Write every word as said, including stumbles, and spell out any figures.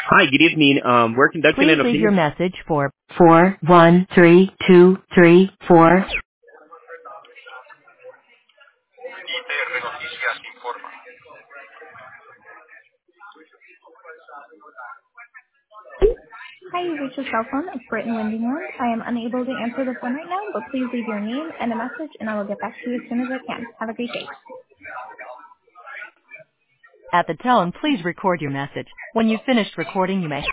Hi, good evening. Um, we're conducting Please an leave your opinion. message for four one three two three four. I T R Noticias informa. Hi, you reached the cell phone of Britain Windingland. I am unable to answer the phone right now, but please leave your name and a message, and I will get back to you as soon as I can. Have a great day. At the tone, please record your message. When you've finished recording, you may